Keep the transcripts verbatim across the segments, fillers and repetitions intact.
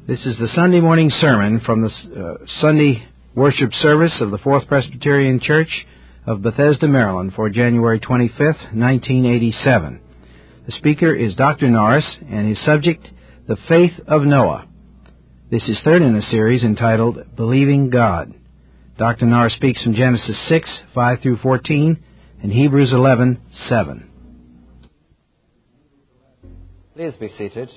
This is the Sunday morning sermon from the uh, Sunday worship service of the Fourth Presbyterian Church of Bethesda, Maryland, for January twenty-fifth, nineteen eighty-seven. The speaker is Doctor Norris, and his subject, the faith of Noah. This is third in a series entitled Believing God. Doctor Norris speaks from Genesis six, five through fourteen, and Hebrews eleven, seven. Please be seated.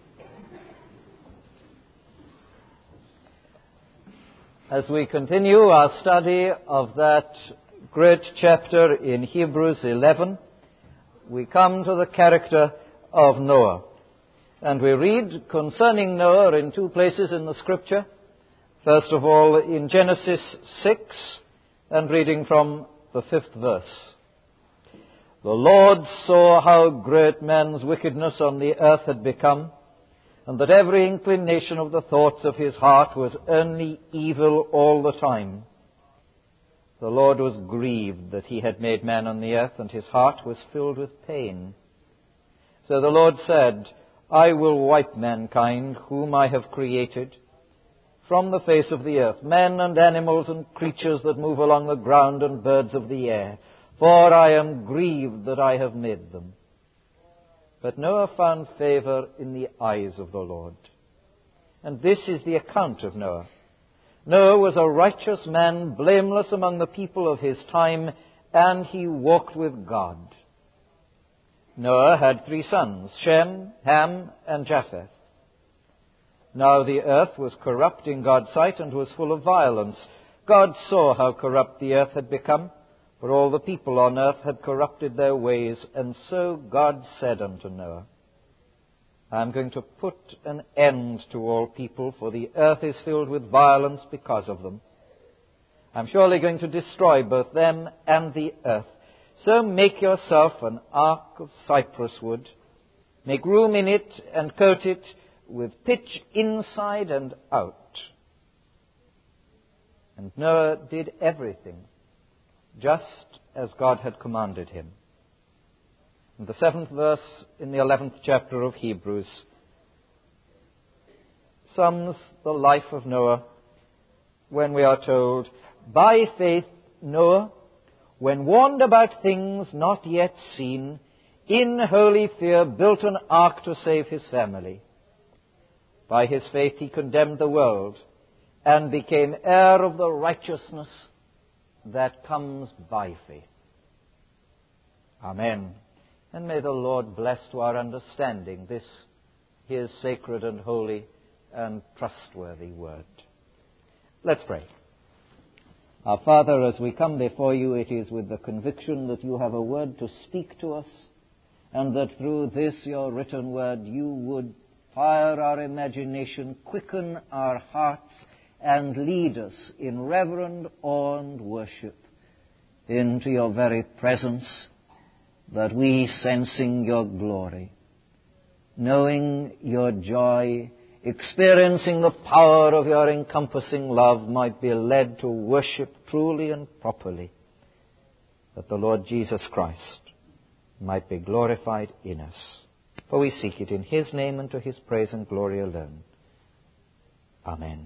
As we continue our study of that great chapter in Hebrews eleven, we come to the character of Noah. And we read concerning Noah in two places in the Scripture. First of all, in Genesis six, and reading from the fifth verse. The Lord saw how great man's wickedness on the earth had become, and that every inclination of the thoughts of his heart was only evil all the time. The Lord was grieved that he had made man on the earth, and his heart was filled with pain. So the Lord said, I will wipe mankind, whom I have created, from the face of the earth, men and animals and creatures that move along the ground and birds of the air, for I am grieved that I have made them. But Noah found favor in the eyes of the Lord. And this is the account of Noah. Noah was a righteous man, blameless among the people of his time, and he walked with God. Noah had three sons, Shem, Ham, and Japheth. Now the earth was corrupt in God's sight and was full of violence. God saw how corrupt the earth had become, for all the people on earth had corrupted their ways, and so God said unto Noah, I am going to put an end to all people, for the earth is filled with violence because of them. I am surely going to destroy both them and the earth. So make yourself an ark of cypress wood, make room in it and coat it with pitch inside and out. And Noah did everything just as God had commanded him. And the seventh verse in the eleventh chapter of Hebrews sums the life of Noah when we are told, by faith Noah, when warned about things not yet seen, in holy fear built an ark to save his family. By his faith he condemned the world and became heir of the righteousness that comes by faith. Amen. And may the Lord bless to our understanding this, his sacred and holy and trustworthy word. Let's pray. Our Father, as we come before you, it is with the conviction that you have a word to speak to us, and that through this, your written word, you would fire our imagination, quicken our hearts, and lead us in reverent awe and worship into your very presence, that we, sensing your glory, knowing your joy, experiencing the power of your encompassing love, might be led to worship truly and properly, that the Lord Jesus Christ might be glorified in us. For we seek it in his name and to his praise and glory alone. Amen.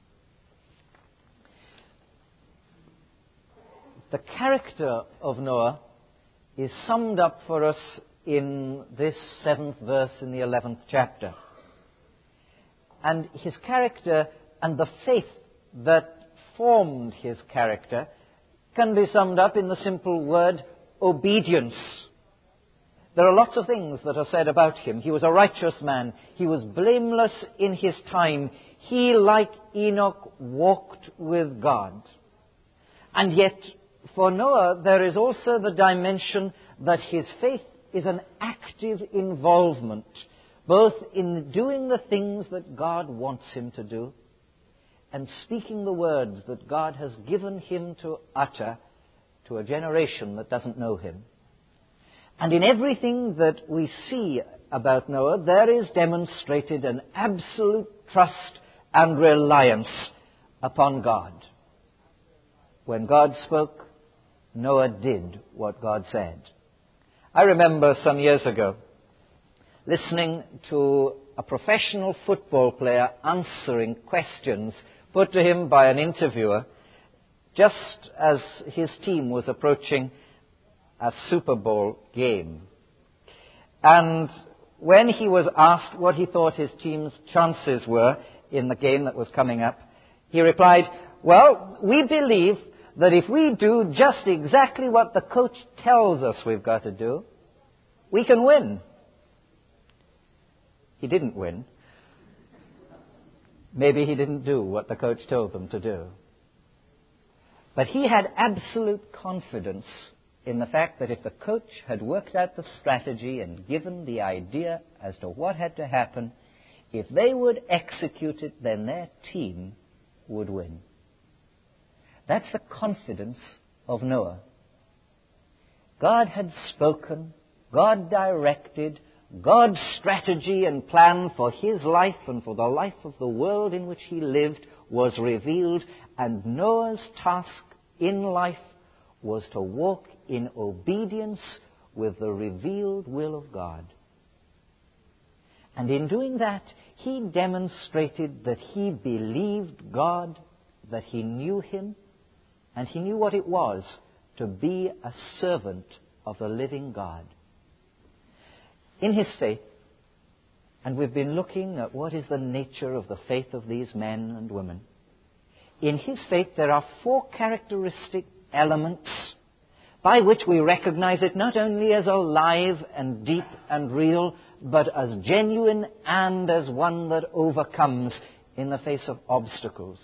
The character of Noah is summed up for us in this seventh verse in the eleventh chapter. And his character and the faith that formed his character can be summed up in the simple word obedience. There are lots of things that are said about him. He was a righteous man. He was blameless in his time. He, like Enoch, walked with God. And yet, for Noah, there is also the dimension that his faith is an active involvement, both in doing the things that God wants him to do and speaking the words that God has given him to utter to a generation that doesn't know him. And in everything that we see about Noah, there is demonstrated an absolute trust and reliance upon God. When God spoke, Noah did what God said. I remember some years ago listening to a professional football player answering questions put to him by an interviewer just as his team was approaching a Super Bowl game. And when he was asked what he thought his team's chances were in the game that was coming up, he replied, "Well, we believe that if we do just exactly what the coach tells us we've got to do, we can win." He didn't win. Maybe he didn't do what the coach told them to do. But he had absolute confidence in the fact that if the coach had worked out the strategy and given the idea as to what had to happen, if they would execute it, then their team would win. That's the confidence of Noah. God had spoken, God directed, God's strategy and plan for his life and for the life of the world in which he lived was revealed, and Noah's task in life was to walk in obedience with the revealed will of God. And in doing that, he demonstrated that he believed God, that he knew him, and he knew what it was to be a servant of the living God. In his faith, and we've been looking at what is the nature of the faith of these men and women, in his faith there are four characteristic elements by which we recognize it not only as alive and deep and real, but as genuine and as one that overcomes in the face of obstacles.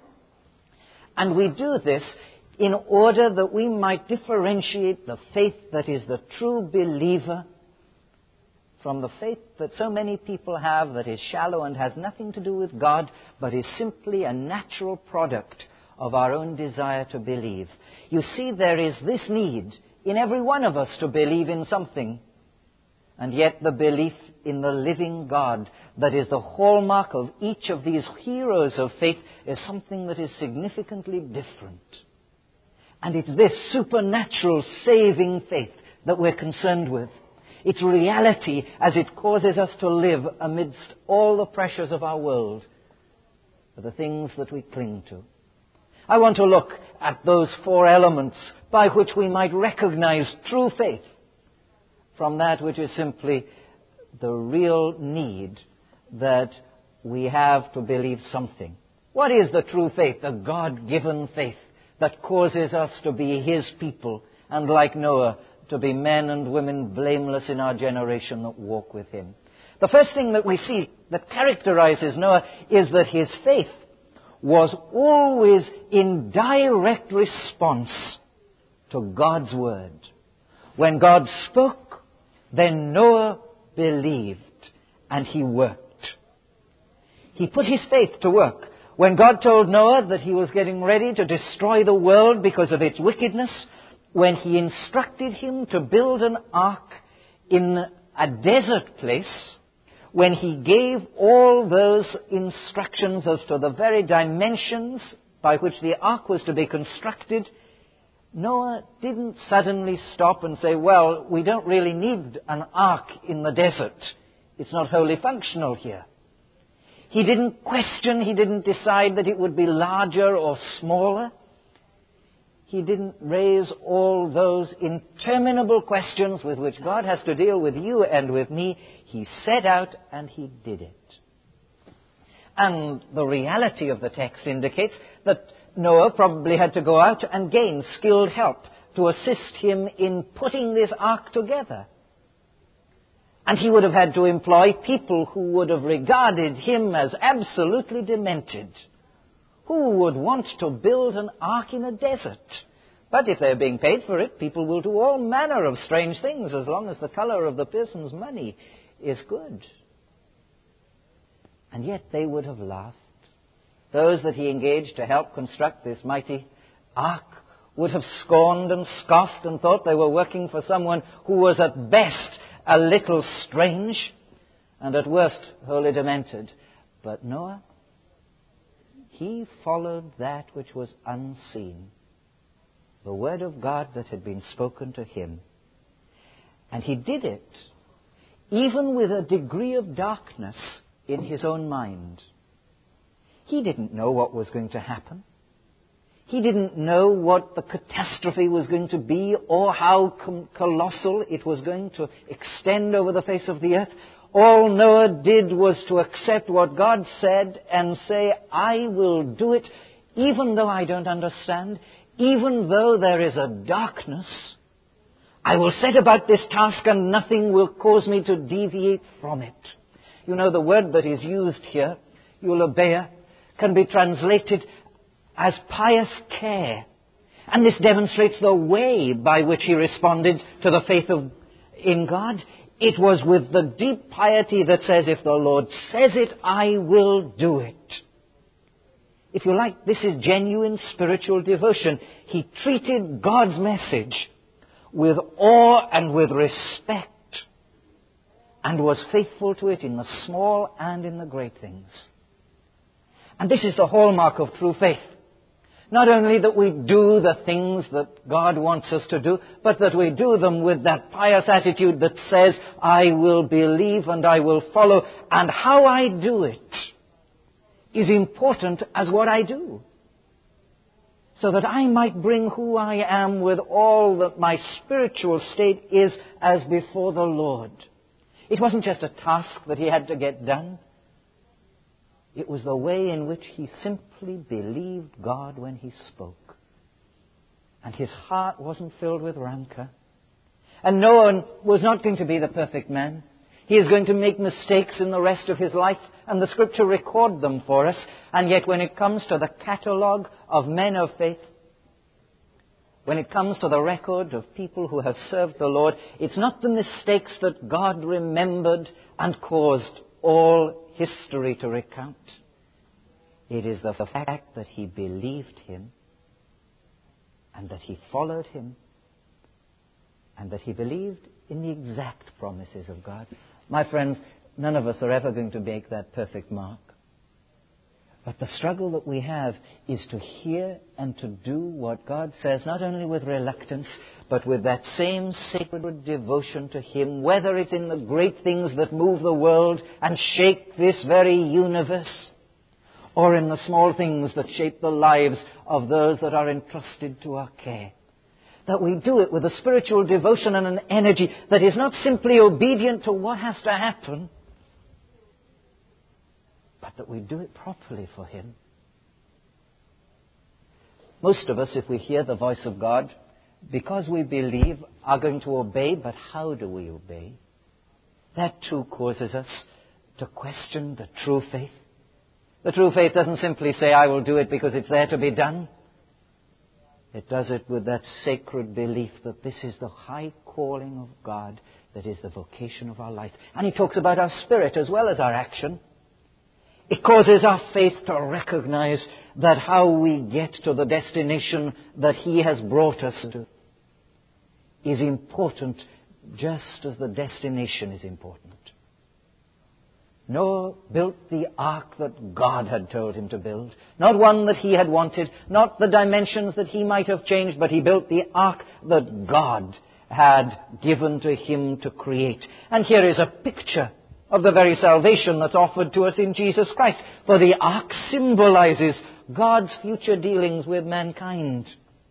And we do this in order that we might differentiate the faith that is the true believer from the faith that so many people have that is shallow and has nothing to do with God, but is simply a natural product of our own desire to believe. You see, there is this need in every one of us to believe in something, and yet the belief in the living God that is the hallmark of each of these heroes of faith is something that is significantly different. And it's this supernatural saving faith that we're concerned with. Its reality as it causes us to live amidst all the pressures of our world are the things that we cling to. I want to look at those four elements by which we might recognize true faith from that which is simply the real need that we have to believe something. What is the true faith, the God-given faith that causes us to be his people and, like Noah, to be men and women blameless in our generation that walk with him? The first thing that we see that characterizes Noah is that his faith was always in direct response to God's word. When God spoke, then Noah believed and he worked. He put his faith to work. When God told Noah that he was getting ready to destroy the world because of its wickedness, when he instructed him to build an ark in a desert place, when he gave all those instructions as to the very dimensions by which the ark was to be constructed, Noah didn't suddenly stop and say, well, we don't really need an ark in the desert. It's not wholly functional here. He didn't question, he didn't decide that it would be larger or smaller. He didn't raise all those interminable questions with which God has to deal with you and with me. He set out and he did it. And the reality of the text indicates that Noah probably had to go out and gain skilled help to assist him in putting this ark together. And he would have had to employ people who would have regarded him as absolutely demented. Who would want to build an ark in a desert? But if they're being paid for it, people will do all manner of strange things as long as the color of the person's money is good. And yet they would have laughed. Those that he engaged to help construct this mighty ark would have scorned and scoffed and thought they were working for someone who was at best a little strange and at worst wholly demented. But Noah, he followed that which was unseen, the word of God that had been spoken to him. And he did it even with a degree of darkness in his own mind. He didn't know what was going to happen. He didn't know what the catastrophe was going to be or how com- colossal it was going to extend over the face of the earth. All Noah did was to accept what God said and say, I will do it, even though I don't understand, even though there is a darkness. I will set about this task and nothing will cause me to deviate from it. You know, the word that is used here, eulobeia, can be translated as pious care. And this demonstrates the way by which he responded to the faith of, in God. It was with the deep piety that says, if the Lord says it, I will do it. If you like, this is genuine spiritual devotion. He treated God's message with awe and with respect, and was faithful to it in the small and in the great things. And this is the hallmark of true faith. Not only that we do the things that God wants us to do, but that we do them with that pious attitude that says, I will believe and I will follow, and how I do it is important as what I do, so that I might bring who I am with all that my spiritual state is as before the Lord. It wasn't just a task that he had to get done. It was the way in which he simply believed God when he spoke. And his heart wasn't filled with rancor. And Noah was not going to be the perfect man. He is going to make mistakes in the rest of his life, and the Scripture record them for us. And yet when it comes to the catalogue of men of faith, when it comes to the record of people who have served the Lord, it's not the mistakes that God remembered and caused all history to recount. It is the fact that he believed him, and that he followed him, and that he believed in the exact promises of God. My friends, none of us are ever going to make that perfect mark. But the struggle that we have is to hear and to do what God says, not only with reluctance, but with that same sacred devotion to him, whether it's in the great things that move the world and shake this very universe, or in the small things that shape the lives of those that are entrusted to our care. That we do it with a spiritual devotion and an energy that is not simply obedient to what has to happen, but that we do it properly for him. Most of us, if we hear the voice of God, because we believe, are going to obey, but how do we obey? That too causes us to question the true faith. The true faith doesn't simply say, I will do it because it's there to be done. It does it with that sacred belief that this is the high calling of God, that is the vocation of our life. And he talks about our spirit as well as our action. It causes our faith to recognize that how we get to the destination that he has brought us to is important just as the destination is important. Noah built the ark that God had told him to build. Not one that he had wanted, not the dimensions that he might have changed, but he built the ark that God had given to him to create. And here is a picture of the very salvation that's offered to us in Jesus Christ. For the ark symbolizes God's future dealings with mankind.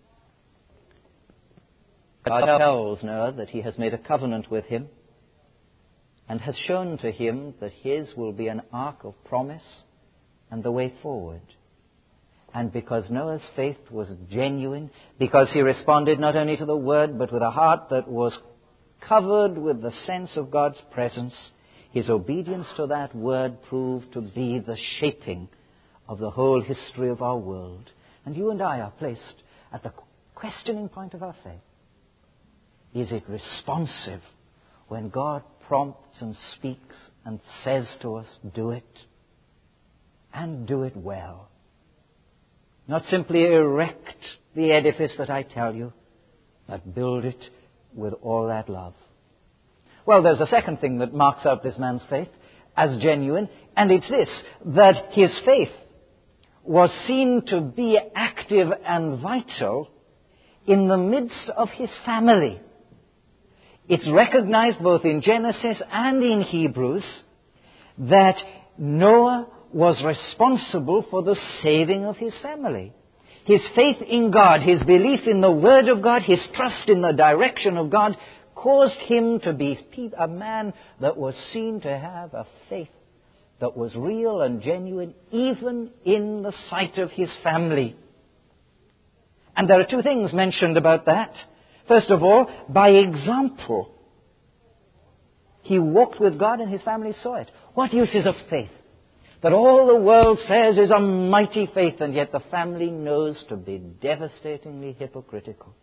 God tells Noah that he has made a covenant with him and has shown to him that his will be an ark of promise and the way forward. And because Noah's faith was genuine, because he responded not only to the word, but with a heart that was covered with the sense of God's presence, his obedience to that word proved to be the shaping of the whole history of our world. And you and I are placed at the questioning point of our faith. Is it responsive when God prompts and speaks and says to us, do it, and do it well? Not simply erect the edifice that I tell you, but build it with all that love. Well, there's a second thing that marks out this man's faith as genuine, and it's this, that his faith was seen to be active and vital in the midst of his family. It's recognized both in Genesis and in Hebrews that Noah was responsible for the saving of his family. His faith in God, his belief in the Word of God, his trust in the direction of God caused him to be a man that was seen to have a faith that was real and genuine, even in the sight of his family. And there are two things mentioned about that. First of all, by example. He walked with God and his family saw it. What use is of faith that all the world says is a mighty faith, and yet the family knows to be devastatingly hypocritical?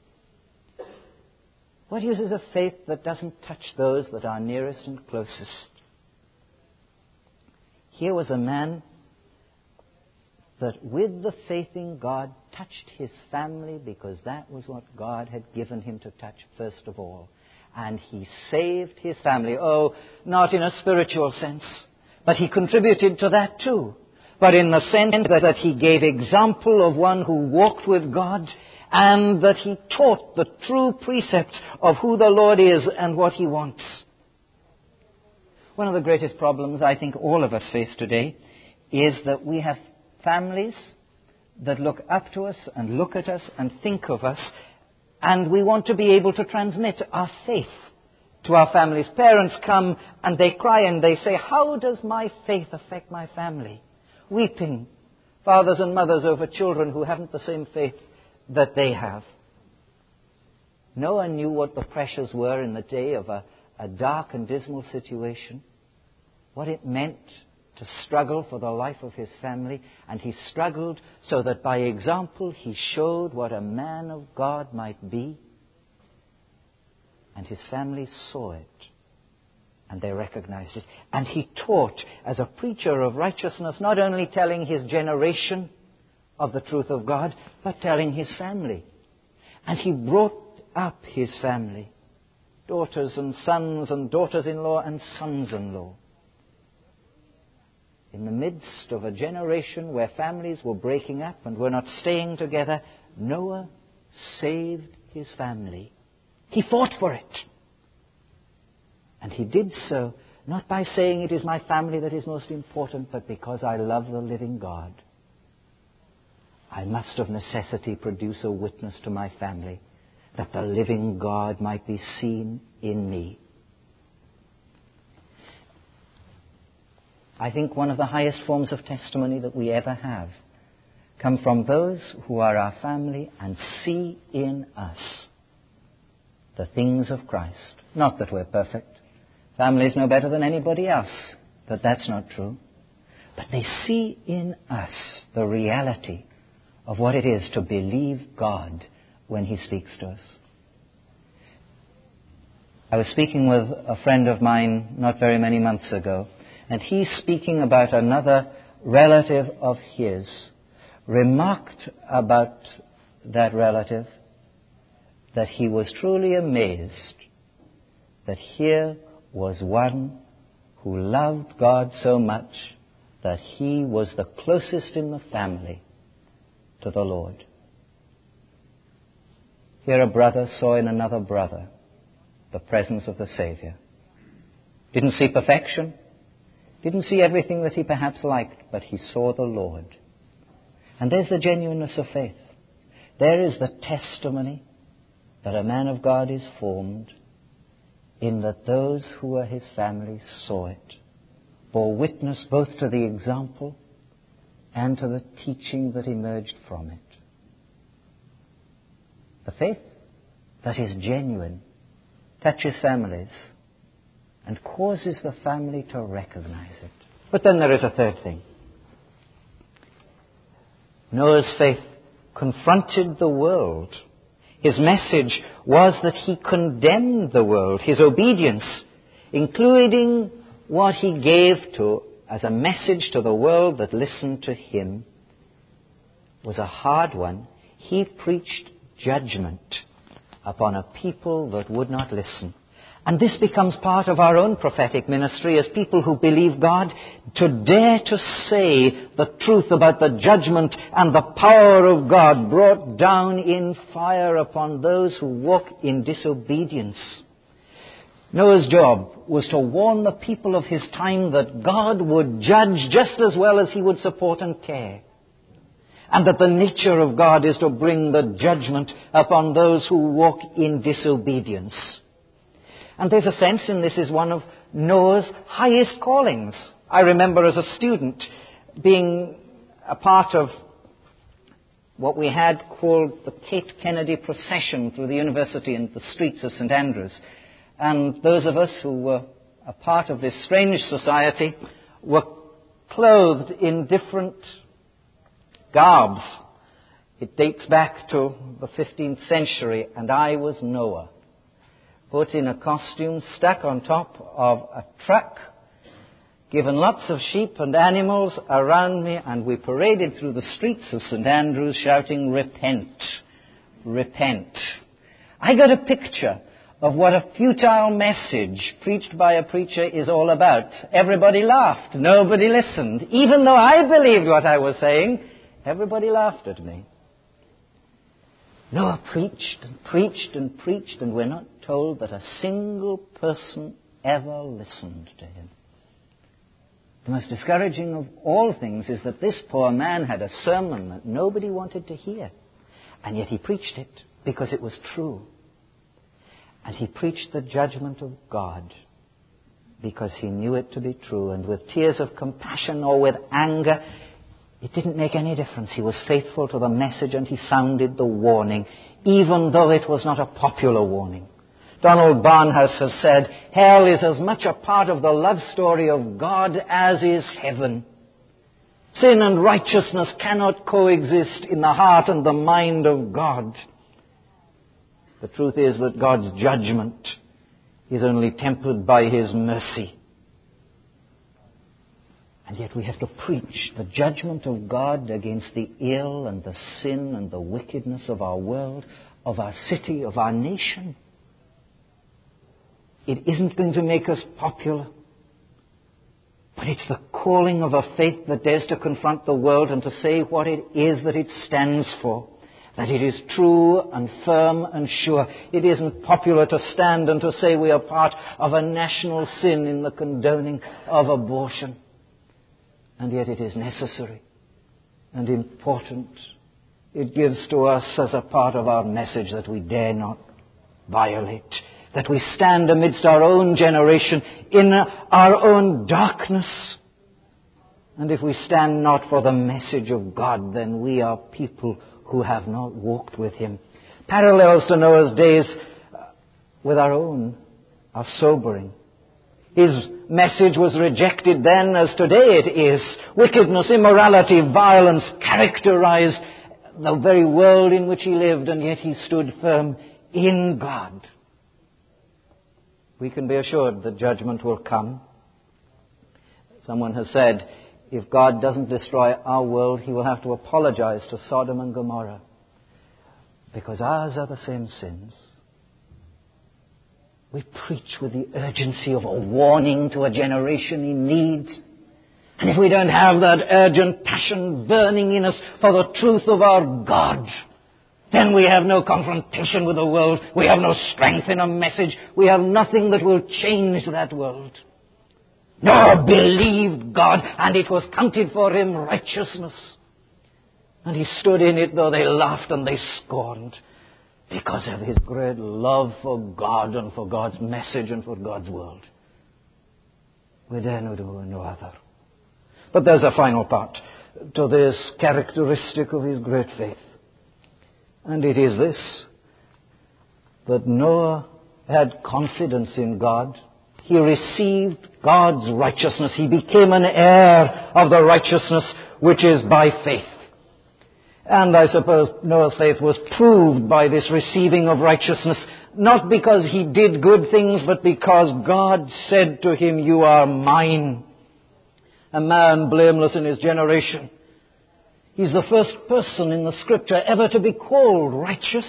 What use is of faith that doesn't touch those that are nearest and closest? Here was a man that with the faith in God touched his family, because that was what God had given him to touch first of all. And he saved his family. Oh, not in a spiritual sense, but he contributed to that too. But in the sense that, that he gave example of one who walked with God, and that he taught the true precepts of who the Lord is and what he wants. One of the greatest problems I think all of us face today is that we have families that look up to us and look at us and think of us, and we want to be able to transmit our faith to our families. Parents come and they cry and they say, how does my faith affect my family? Weeping, fathers and mothers over children who haven't the same faith that they have. Noah knew what the pressures were in the day of a, a dark and dismal situation, what it meant to struggle for the life of his family, and he struggled so that by example he showed what a man of God might be, and his family saw it, and they recognized it. And he taught as a preacher of righteousness, not only telling his generation of the truth of God, but telling his family. And he brought up his family, daughters and sons and daughters-in-law and sons-in-law. In the midst of a generation where families were breaking up and were not staying together, Noah saved his family. He fought for it. And he did so not by saying it is my family that is most important, but because I love the living God. I must of necessity produce a witness to my family that the living God might be seen in me. I think one of the highest forms of testimony that we ever have come from those who are our family and see in us the things of Christ. Not that we're perfect. Families know better than anybody else that that's not true. But they see in us the reality of what it is to believe God when He speaks to us. I was speaking with a friend of mine not very many months ago, and he, speaking about another relative of his, remarked about that relative that he was truly amazed that here was one who loved God so much that he was the closest in the family to the Lord. Here a brother saw in another brother the presence of the Savior. Didn't see perfection, didn't see everything that he perhaps liked, but he saw the Lord. And there's the genuineness of faith. There is the testimony that a man of God is formed in that those who were his family saw it, bore witness both to the example and to the teaching that emerged from it. The faith that is genuine touches families and causes the family to recognize it. But then there is a third thing. Noah's faith confronted the world. His message was that he condemned the world. His obedience, including what he gave to as a message to the world that listened to him, was a hard one. He preached judgment upon a people that would not listen. And this becomes part of our own prophetic ministry as people who believe God, to dare to say the truth about the judgment and the power of God brought down in fire upon those who walk in disobedience. Noah's job was to warn the people of his time that God would judge just as well as he would support and care, and that the nature of God is to bring the judgment upon those who walk in disobedience. And there's a sense in this is one of Noah's highest callings. I remember as a student being a part of what we had called the Kate Kennedy procession through the university and the streets of Saint Andrews. And those of us who were a part of this strange society were clothed in different garbs. It dates back to the fifteenth century, and I was Noah, put in a costume, stuck on top of a truck, given lots of sheep and animals around me, and we paraded through the streets of Saint Andrews shouting, "Repent, repent." I got a picture of what a futile message preached by a preacher is all about. Everybody laughed. Nobody listened. Even though I believed what I was saying, everybody laughed at me. Noah preached and preached and preached, and we're not told that a single person ever listened to him. The most discouraging of all things is that this poor man had a sermon that nobody wanted to hear, and yet he preached it because it was true. And he preached the judgment of God because he knew it to be true, and with tears of compassion or with anger, it didn't make any difference. He was faithful to the message, and he sounded the warning, even though it was not a popular warning. Donald Barnhouse has said, hell is as much a part of the love story of God as is heaven. Sin and righteousness cannot coexist in the heart and the mind of God. The truth is that God's judgment is only tempered by his mercy. And yet we have to preach the judgment of God against the ill and the sin and the wickedness of our world, of our city, of our nation. It isn't going to make us popular, but it's the calling of a faith that dares to confront the world and to say what it is that it stands for, that it is true and firm and sure. It isn't popular to stand and to say we are part of a national sin in the condoning of abortion. And yet it is necessary and important. It gives to us as a part of our message that we dare not violate, that we stand amidst our own generation in our own darkness. And if we stand not for the message of God, then we are people who have not walked with him. Parallels to Noah's days with our own are sobering. His message was rejected then as today it is. Wickedness, immorality, violence characterized the very world in which he lived, and yet he stood firm in God. We can be assured that judgment will come. Someone has said, if God doesn't destroy our world, he will have to apologize to Sodom and Gomorrah, because ours are the same sins. We preach with the urgency of a warning to a generation in need. And if we don't have that urgent passion burning in us for the truth of our God, then we have no confrontation with the world. We have no strength in a message. We have nothing that will change that world. Noah believed God, and it was counted for him righteousness. And he stood in it, though they laughed and they scorned, because of his great love for God and for God's message and for God's world. We dare not do no other. But there's a final part to this characteristic of his great faith. And it is this, that Noah had confidence in God. He received God's righteousness. He became an heir of the righteousness which is by faith. And I suppose Noah's faith was proved by this receiving of righteousness, not because he did good things, but because God said to him, you are mine. A man blameless in his generation. He's the first person in the Scripture ever to be called righteous.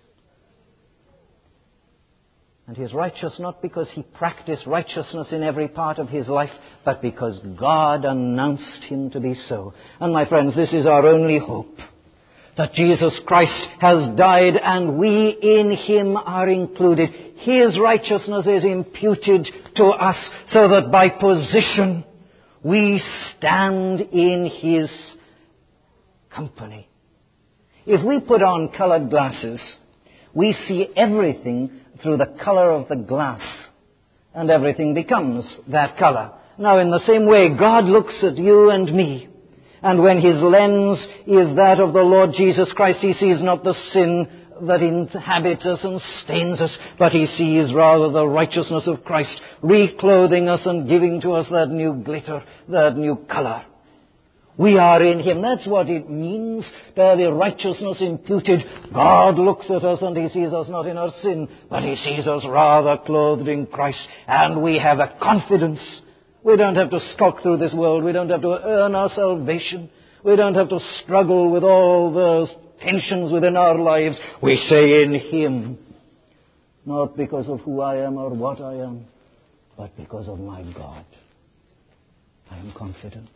And he's righteous not because he practiced righteousness in every part of his life, but because God announced him to be so. And my friends, this is our only hope. that Jesus Christ has died and we in him are included. His righteousness is imputed to us so that by position we stand in his company. If we put on colored glasses, we see everything through the color of the glass, and everything becomes that color. Now, in the same way, God looks at you and me, and when his lens is that of the Lord Jesus Christ, he sees not the sin that inhabits us and stains us, but he sees rather the righteousness of Christ reclothing us and giving to us that new glitter, that new color. We are in him. That's what it means to have the righteousness imputed. God looks at us and he sees us not in our sin, but he sees us rather clothed in Christ. And we have a confidence. We don't have to skulk through this world. We don't have to earn our salvation. We don't have to struggle with all those tensions within our lives. We say in him, not because of who I am or what I am, but because of my God. I am confident.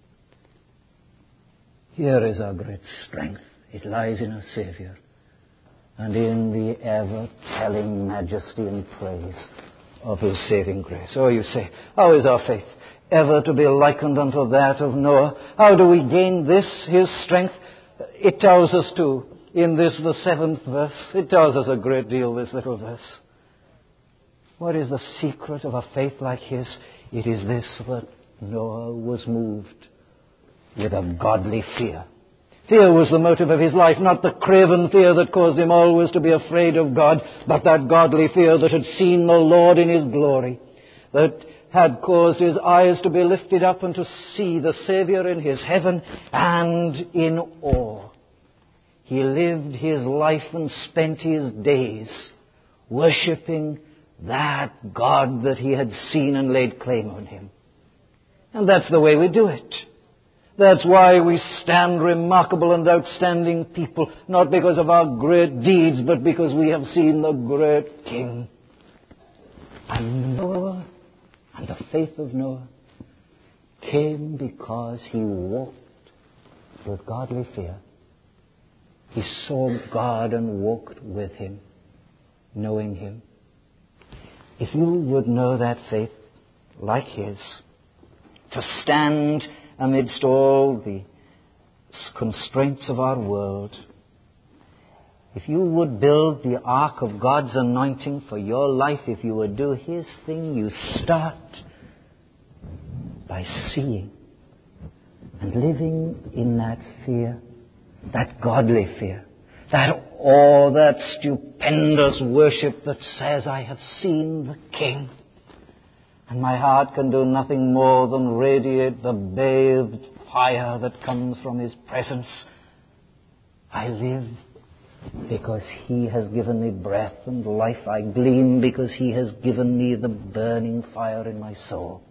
Here is our great strength. It lies in our Savior and in the ever-telling majesty and praise of his saving grace. Oh, you say, how is our faith ever to be likened unto that of Noah? How do we gain this, his strength? It tells us to, in this, the seventh verse. It tells us a great deal, this little verse. What is the secret of a faith like his? It is this, that Noah was moved with a godly fear. Fear was the motive of his life, not the craven fear that caused him always to be afraid of God, but that godly fear that had seen the Lord in his glory, that had caused his eyes to be lifted up and to see the Savior in his heaven, and in awe he lived his life and spent his days worshipping that God that he had seen and laid claim on him. And that's the way we do it. That's why we stand remarkable and outstanding people, not because of our great deeds, but because we have seen the great King. And Noah, and the faith of Noah, came because he walked with godly fear. He saw God and walked with him, knowing him. If you would know that faith like his, to stand amidst all the constraints of our world, if you would build the ark of God's anointing for your life, if you would do his thing, you start by seeing and living in that fear, that godly fear, that awe, that stupendous worship that says, I have seen the King. And my heart can do nothing more than radiate the bathed fire that comes from his presence. I live because he has given me breath and life. I gleam because he has given me the burning fire in my soul.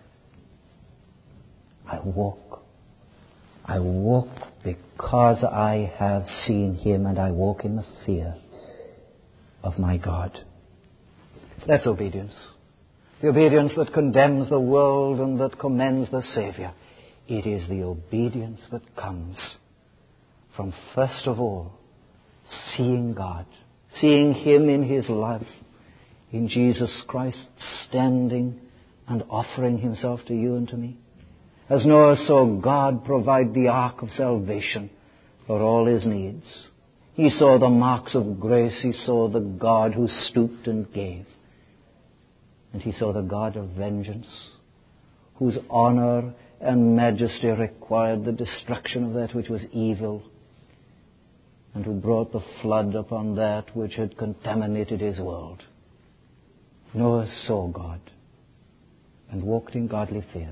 I walk. I walk because I have seen him, and I walk in the fear of my God. That's obedience. The obedience that condemns the world and that commends the Savior. It is the obedience that comes from, first of all, seeing God, seeing him in his love, in Jesus Christ, standing and offering himself to you and to me. As Noah saw God provide the ark of salvation for all his needs. He saw the marks of grace. He saw the God who stooped and gave. And he saw the God of vengeance, whose honor and majesty required the destruction of that which was evil, and who brought the flood upon that which had contaminated his world. Noah saw God and walked in godly fear.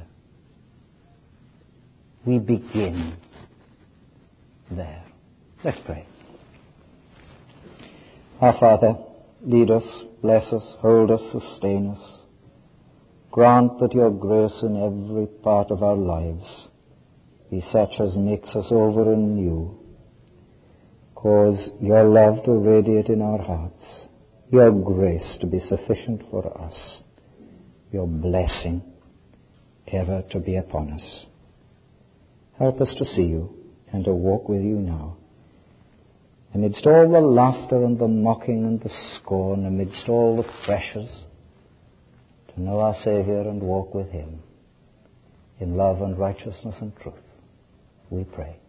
We begin there. Let's pray. Our Father, lead us, bless us, hold us, sustain us. Grant that your grace in every part of our lives be such as makes us over and new. Cause your love to radiate in our hearts, your grace to be sufficient for us, your blessing ever to be upon us. Help us to see you and to walk with you now. amidst all the laughter and the mocking and the scorn, amidst all the pressures, to know our Saviour and walk with Him in love and righteousness and truth. We pray.